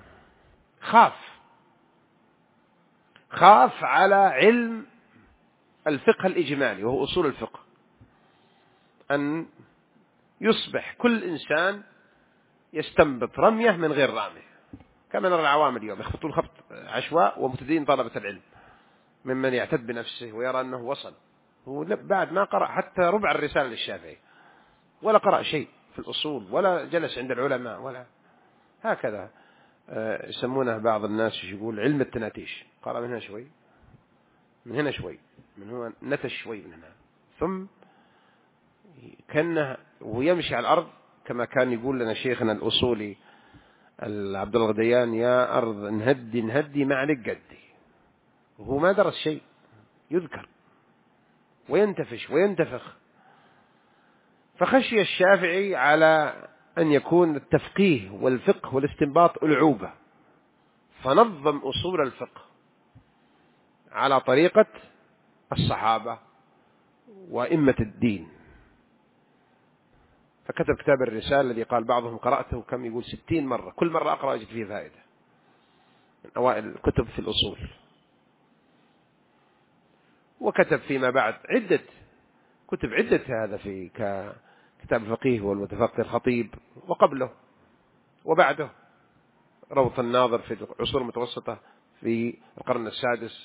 خاف على علم الفقه الإجمالي وهو أصول الفقه، أن يصبح كل إنسان يستنبط رمية من غير رامي، كما نرى العوام اليوم يخبطون خبط عشواء ومبتدئين طلبة العلم ممن يعتد بنفسه ويرى أنه وصل، هو بعد ما قرأ حتى ربع الرسالة للشافعي، ولا قرأ شيء في الأصول، ولا جلس عند العلماء، ولا هكذا. يسمونه بعض الناس يقول علم التناتيش، قرأ من هنا شوي من هنا شوي من هو نتش شوي من هنا، ثم كأنه ويمشي على الأرض كما كان يقول لنا شيخنا الأصولي عبد الله الغديان: يا أرض نهدي نهدي ما عليك قدي. وهو ما درس شيء، يذكر وينتفش وينتفخ. فخشي الشافعي على أن يكون التفقيه والفقه والاستنباط ألعوبة، فنظم أصول الفقه على طريقة الصحابة وإمة الدين، فكتب كتاب الرسالة الذي قال بعضهم قرأته كم يقول 60 مرة، كل مرة أقرأ أجد فيه فائدة، من أوائل الكتب في الأصول. وكتب فيما بعد عدة كتب هذا في كتاب الفقيه والمتفقه الخطيب، وقبله وبعده روض الناظر في العصور المتوسطة في القرن السادس،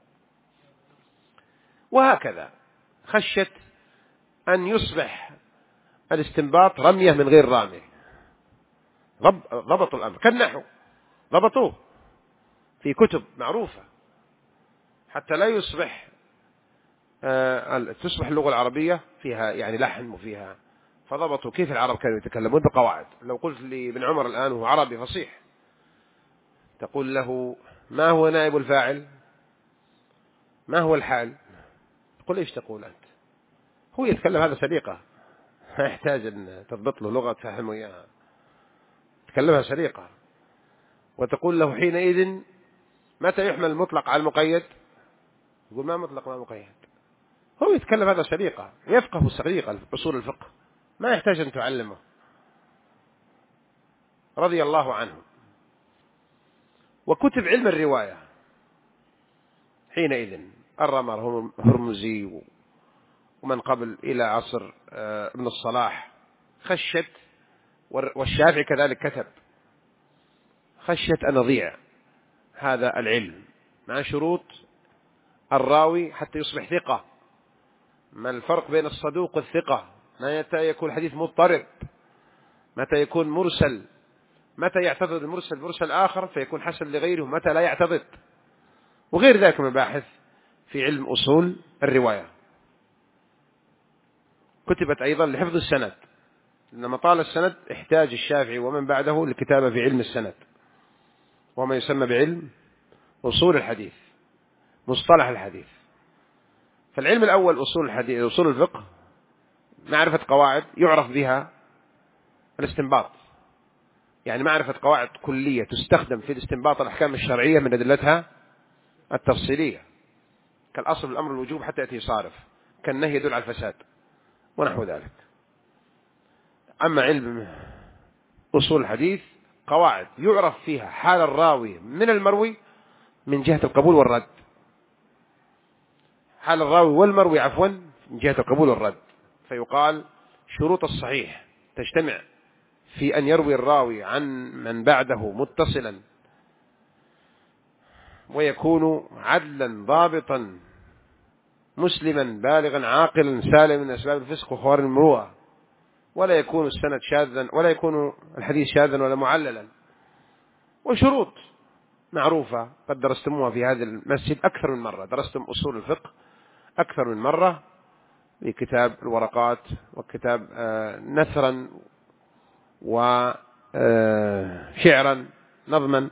وهكذا خشت أن يصبح الاستنباط رمية من غير رامي. ضبطوا الأمر كالنحو، ضبطوه في كتب معروفة حتى لا يصبح تصبح اللغة العربية فيها يعني لحن وفيها، فضبطوا كيف العرب كانوا يتكلمون بقواعد. لو قلت لابن عمر الآن وهو عربي فصيح تقول له: ما هو نائب الفاعل؟ ما هو الحال؟ تقول: ايش تقول أنت؟ هو يتكلم هذا سليقة، ما يحتاج أن تضبط له لغة تفهمه إياها، تكلمها سليقة. وتقول له حينئذ: متى يحمل المطلق على المقيد؟ يقول: ما مطلق ما مقيد. هو يتكلم هذا سليقة، يفقه سليقة أصول الفقه، ما يحتاج أن تعلمه، رضي الله عنه. وكتب علم الرواية حينئذ الرمى هرمزي ومن قبل إلى عصر ابن الصلاح خشت، والشافعي كذلك كتب، خشيت أن أضيع هذا العلم مع شروط الراوي حتى يصبح ثقة. ما الفرق بين الصدوق والثقة؟ متى يكون الحديث مضطرب، متى يكون مرسل، متى يعتضد المرسل مرسل آخر فيكون حسن لغيره، متى لا يعتضد، وغير ذلك من مباحث في علم أصول الرواية. كتبت أيضا لحفظ السند، لما طال السند احتاج الشافعي ومن بعده للكتابة في علم السند، وما يسمى بعلم أصول الحديث، مصطلح الحديث. فالعلم الأول أصول الحديث، أصول الفقه، معرفة قواعد يعرف بها الاستنباط، يعني معرفة قواعد كلية تستخدم في الاستنباط الأحكام الشرعية من أدلتها التفصيلية، كالأصل الأمر الوجوب حتى يأتي صارف، كالنهي يدل على الفساد ونحو ذلك. أما علم أصول الحديث قواعد يعرف فيها حال الراوي من المروي من جهة القبول والرد، حال الراوي والمروي عفوا من جهة القبول والرد. فيقال شروط الصحيح تجتمع في أن يروي الراوي عن من بعده متصلا، ويكون عدلا ضابطا مسلما بالغا عاقلا سالما من أسباب الفسق وخوارم المروءة، ولا يكون السند شاذا، ولا يكون الحديث شاذا ولا معللا. وشروط معروفة قد درستموها في هذا المسجد أكثر من مرة، درستم أصول الفقه أكثر من مرة في كتاب الورقات وكتاب نثرا وشعرا نظما،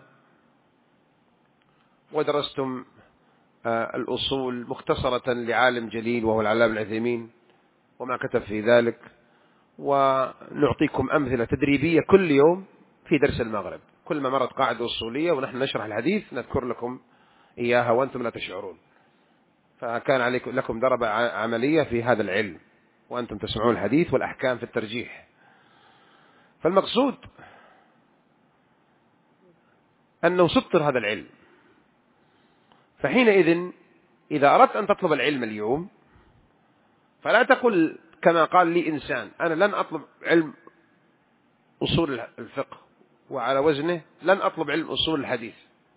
ودرستم الأصول مختصرة لعالم جليل وهو العلامة العثيمين وما كتب في ذلك. ونعطيكم أمثلة تدريبية كل يوم في درس المغرب، كل ما مرت قاعدة أصولية ونحن نشرح الحديث نذكر لكم إياها وأنتم لا تشعرون. فكان عليكم لكم دربة عملية في هذا العلم وأنتم تسمعون الحديث والأحكام في الترجيح. فالمقصود أنه سطر هذا العلم. فحينئذ إذا أردت أن تطلب العلم اليوم فلا تقل كما قال لي إنسان أنا لن أطلب علم أصول الفقه، وعلى وزنه لن أطلب علم أصول الحديث.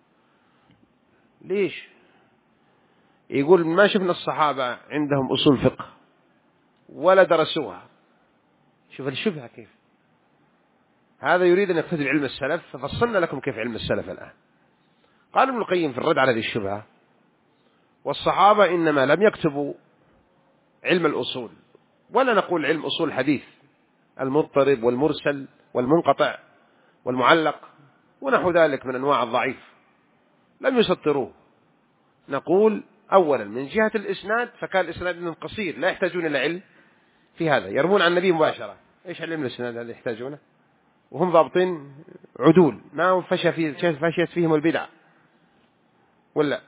ليش؟ يقول ما شفنا الصحابة عندهم أصول فقه ولا درسوها. شوف الشبهة كيف، هذا يريد أن يقتدي بعلم السلف، ففصلنا لكم كيف علم السلف الآن. قال ابن القيم في الرد على هذه الشبهة: والصحابة إنما لم يكتبوا علم الأصول، ولا نقول علم أصول الحديث المضطرب والمرسل والمنقطع والمعلق ونحو ذلك من أنواع الضعيف، لم يسطروه. نقول أولا من جهة الإسناد فكان الإسناد منهم قصير لا يحتاجون إلى علم في هذا، يرمون عن النبي مباشرة. إيش علم الإسناد هذا يحتاجونه؟ وهم ضابطين عدول ما فشيت فيهم البدع ولا.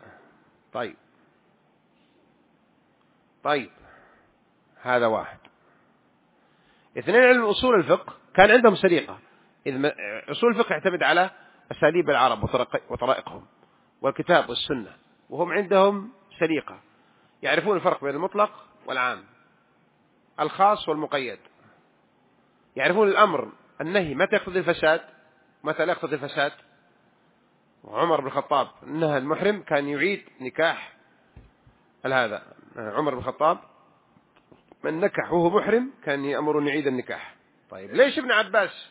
طيب هذا واحد. اثنين، علم أصول الفقه كان عندهم سليقة، إذ أصول الفقه يعتمد على أساليب العرب وطرائقهم والكتاب والسنة، وهم عندهم سليقة، يعرفون الفرق بين المطلق والعام، الخاص والمقيد، يعرفون الأمر النهي متى يقتضي الفساد متى لا يقتضي الفساد. عمر بن الخطاب نهى المحرم كان يعيد نكاح هذا، عمر بن الخطاب من نكح وهو محرم كان يأمر أن يعيد النكاح. طيب ليش ابن عباس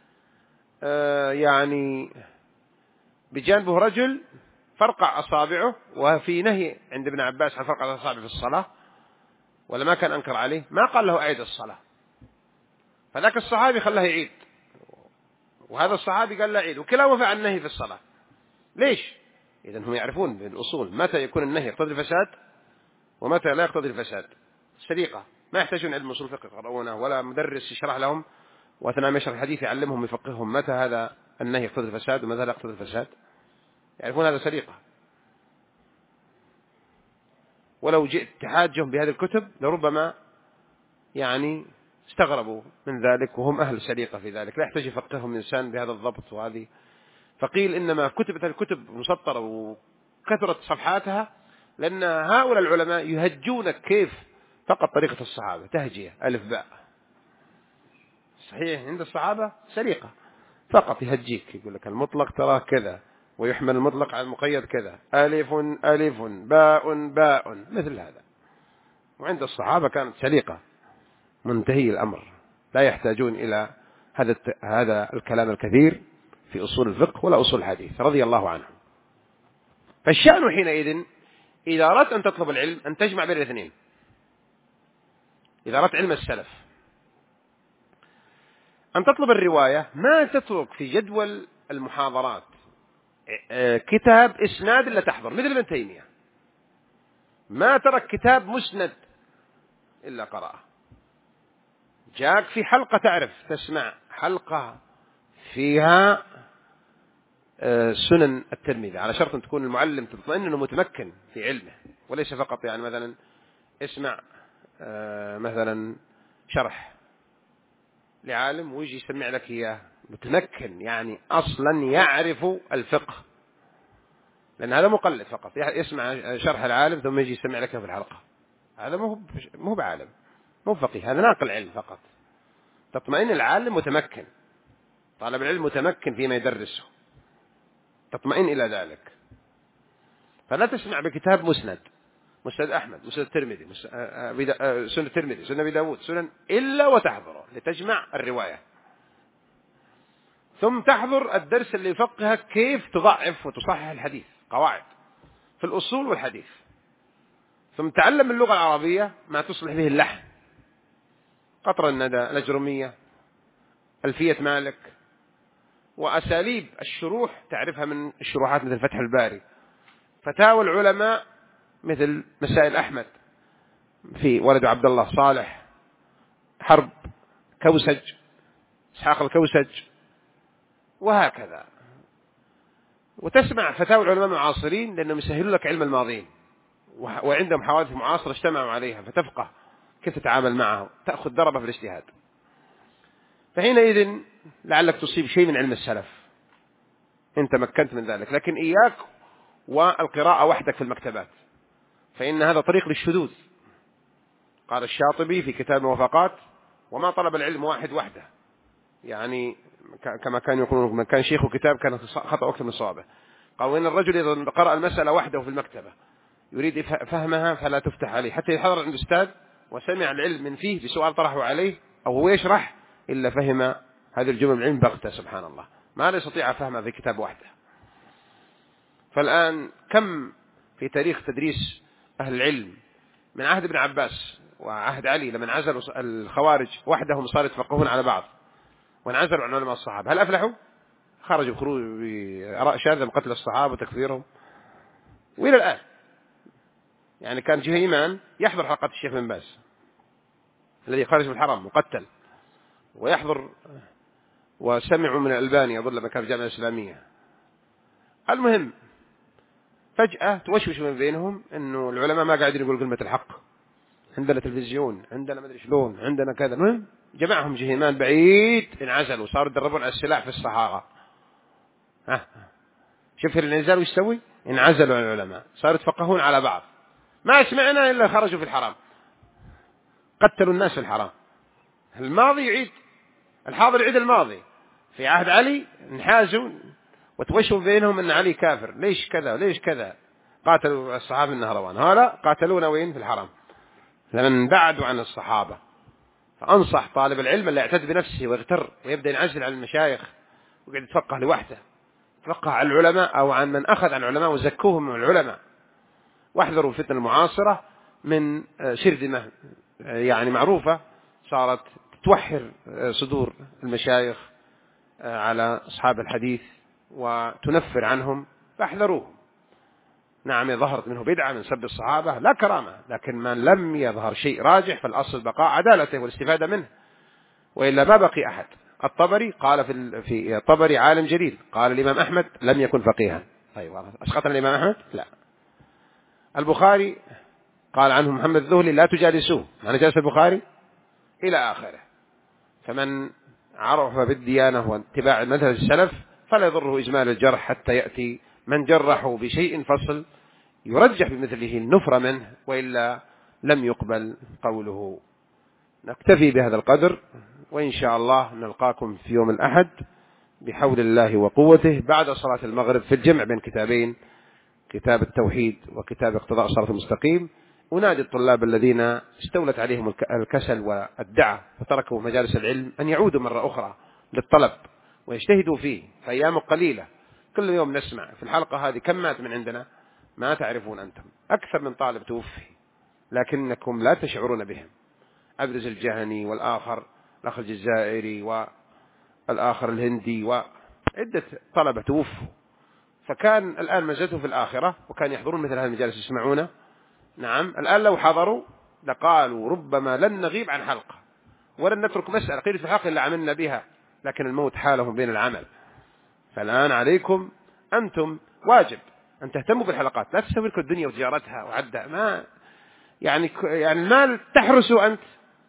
يعني بجانبه رجل فرقع أصابعه، وفي نهي عند ابن عباس عن فرقع الأصابع في الصلاة، ولا ما كان أنكر عليه، ما قال له أعيد الصلاة، فذاك الصحابي خلاه يعيد وهذا الصحابي قال لا يعيد، وكلاهما فعل النهي في الصلاة. ليش؟ إذن هم يعرفون بالأصول متى يكون النهي يقتضي الفساد ومتى لا يقتضي الفساد. سليقة، ما يحتاجون علم أصول فقه يقرؤونه، ولا مدرس يشرح لهم وأثناء ما يشرح الحديث يعلمهم يفقههم متى هذا النهي يقتضي الفساد ومتى لا يقتضي الفساد. يعرفون هذا سليقة. ولو جئت تحاجهم بهذه الكتب لربما يعني استغربوا من ذلك، وهم أهل سليقة في ذلك، لا يحتاج يفقههم إنسان بهذا الضبط وهذه. فقيل إنما كتبت الكتب مسطرة وكثرت صفحاتها لأن هؤلاء العلماء يهجونك كيف فقط طريقة الصحابة، تهجية ألف باء. صحيح عند الصحابة سليقة فقط يهجيك، يقول لك المطلق تراه كذا، ويحمل المطلق على المقيد كذا، ألف ألف باء باء، مثل هذا. وعند الصحابة كانت سليقة منتهي الأمر، لا يحتاجون إلى هذا الكلام الكثير في أصول الفقه ولا أصول الحديث رضي الله عنهم. فالشأن حينئذ إذا أردت أن تطلب العلم أن تجمع بين الاثنين. إذا أردت علم السلف أن تطلب الرواية، ما تترك في جدول المحاضرات كتاب إسناد إلا تحضر، مثل ابن تيمية ما ترك كتاب مسند إلا قرأه. جاك في حلقة تعرف تسمع حلقة فيها سنن الترمذي، على شرط أن تكون المعلم تطمئن أنه متمكن في علمه، وليس فقط يعني مثلا اسمع مثلا شرح لعالم ويجي يسمع لك إياه، متمكن يعني أصلا يعرف الفقه، لأن هذا مقلد فقط يسمع شرح العالم ثم يجي يسمع لك في الحلقة، هذا مو بعالم، مو فقيه، هذا ناقل علم فقط. تطمئن العالم متمكن، طالب العلم متمكن فيما يدرسه، تطمئن إلى ذلك. فلا تسمع بكتاب مسند أحمد، مسند الترمذي، سنن الترمذي، سنن أبي داود، سنن إلا وتحضره لتجمع الرواية، ثم تحضر الدرس اللي يفقهك كيف تضعف وتصحح الحديث، قواعد في الأصول والحديث، ثم تعلم اللغة العربية ما تصلح به اللحن، قطر الندى، الأجرمية، ألفية مالك، وأساليب الشروح تعرفها من الشروحات مثل فتح الباري، فتاوى العلماء مثل مسائل أحمد في ولد عبد الله صالح حرب كوسج إسحاق الكوسج، وهكذا. وتسمع فتاوى العلماء المعاصرين لأنهم يسهلوا لك علم الماضين، وعندهم حوادث معاصرة اجتمعوا عليها، فتفقه كيف تتعامل معه، تأخذ دربة في الاجتهاد. فحينئذ لعلك تصيب شيء من علم السلف إن تمكنت من ذلك، لكن إياك والقراءة وحدك في المكتبات، فإن هذا طريق للشذوذ. قال الشاطبي في كتاب الموافقات: وما طلب العلم واحد وحده، يعني كما كان يقولون من كان شيخ كتاب كان خطأ أكثر من صوابه. قال: وإن الرجل إذا قرأ المسألة وحده في المكتبة يريد فهمها فلا تفتح عليه حتى يحضر عند أستاذ وسمع العلم من فيه بسؤال طرحه عليه أو هو يشرح، إلا فهم هذه الجمل من العلم بغتة، سبحان الله، ما لا يستطيع فهمها في كتاب وحده. فالآن كم في تاريخ تدريس أهل العلم من عهد ابن عباس وعهد علي لما انعزلوا الخوارج وحدهم صاروا يتفقهون على بعض وانعزلوا عن علماء الصحابة، هل أفلحوا؟ خرجوا بخروج بآراء شاذة بقتل الصحابة وتكفيرهم. وإلى الآن يعني كان جهة إيمان يحضر حلقات الشيخ بن باز الذي خرج من الحرم مقتل، ويحضر وسمعوا من الألباني أظن لما كان في الجامعة الإسلامية. المهم فجأة توشوش من بينهم إنه العلماء ما قاعدين يقولوا كلمة الحق، عندنا تلفزيون، عندنا مدري شلون، عندنا كذا. المهم جمعهم جهة إيمان بعيد، انعزلوا، صاروا يدربون على السلاح في الصحارى. شوف الانعزال وش يسوي؟ انعزلوا عن العلماء، صاروا يتفقهون على بعض، ما سمعنا إلا خرجوا في الحرام، قتلوا الناس في الحرام. الماضي يعيد، الحاضر يعيد الماضي. في عهد علي انحازوا وتوشوا بينهم أن علي كافر، ليش كذا وليش كذا، قاتلوا الصحابة النهروان، هؤلاء قاتلونا وين؟ في الحرم، لمن بعدوا عن الصحابة. فأنصح طالب العلم اللي يعتد بنفسه ويغتر ويبدأ ينعزل عن المشايخ ويقعد يتفقه لوحده، يتفقه عن العلماء أو عن من أخذ عن العلماء وزكوهم من العلماء. واحذروا الفتنة المعاصرة من شرذمة يعني معروفة صارت توحر صدور المشايخ على أصحاب الحديث وتنفر عنهم، فاحذروهم. نعم ظهرت منه بدعة من سب الصحابة لا كرامة، لكن من لم يظهر شيء راجح فالأصل بقاء عدالته والاستفادة منه، وإلا ما بقي أحد. الطبري قال في الطبري عالم جليل، قال الإمام أحمد لم يكن فقيها. طيب أسقطنا الإمام أحمد؟ لا. البخاري قال عنه محمد الذهلي لا تجالسوه، أنا جالس البخاري إلى آخره. فمن عرف بالديانة واتباع مذهب السلف فلا يضره إجمال الجرح حتى يأتي من جرحه بشيء فصل يرجح بمثله النفر منه، وإلا لم يقبل قوله. نكتفي بهذا القدر، وإن شاء الله نلقاكم في يوم الأحد بحول الله وقوته بعد صلاة المغرب في الجمع بين كتابين، كتاب التوحيد وكتاب اقتضاء الصراط المستقيم. أنادي الطلاب الذين استولت عليهم الكسل والدعة وتركوا مجالس العلم أن يعودوا مرة أخرى للطلب ويجتهدوا فيه، فأيام قليلة. كل يوم نسمع في الحلقة هذه كم مات من عندنا ما تعرفون أنتم، أكثر من طالب توفي لكنكم لا تشعرون بهم. أبرز الجهني، والآخر الأخ الجزائري، والآخر الهندي، وعدة طلبة توفوا. فكان الآن مزته في الآخرة، وكان يحضرون مثل هذه المجالس يسمعونه. نعم، الآن لو حضروا لقالوا ربما لن نغيب عن حلقة ولن نترك مسألة قيل في الحلقة إلا عملنا بها، لكن الموت حالهم بين العمل. فالآن عليكم أنتم واجب أن تهتموا بالحلقات، لا تسوي لكم الدنيا وتجارتها وعدها. ما يعني المال تحرسه أنت،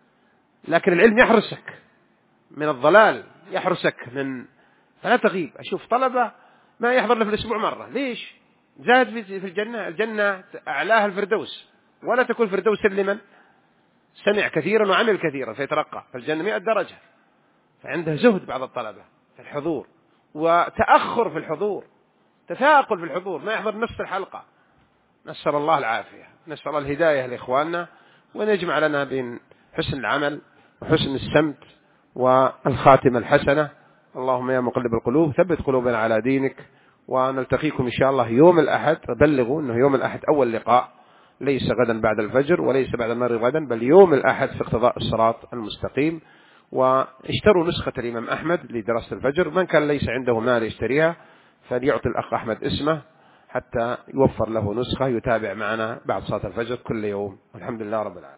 لكن العلم يحرسك من الضلال، يحرسك من، فلا تغيب. أشوف طلبة ما يحضر له في الأسبوع مرة، ليش؟ زاد في الجنة، الجنة أعلاها الفردوس، ولا تكون الفردوس لمن سمع كثيرا وعمل كثيرا فيترقى، فالجنة 100 درجة. فعنده زهد بعض الطلبة في الحضور، وتأخر في الحضور، تثاقل في الحضور، ما يحضر نصف الحلقة. نسأل الله العافية، نسأل الله الهداية لإخواننا، وأن يجمع لنا بين حسن العمل وحسن السمت والخاتمة الحسنة. اللهم يا مقلب القلوب ثبت قلوبنا على دينك. ونلتقيكم إن شاء الله يوم الأحد. بلغوا أنه يوم الأحد أول لقاء، ليس غدا بعد الفجر وليس بعد المغرب غدا، بل يوم الأحد في اقتضاء الصراط المستقيم. واشتروا نسخة الإمام أحمد لدراسة الفجر، من كان ليس عنده مال يشتريها فليعطي الأخ أحمد اسمه حتى يوفر له نسخة يتابع معنا بعد صلاة الفجر كل يوم. الحمد لله رب العالمين.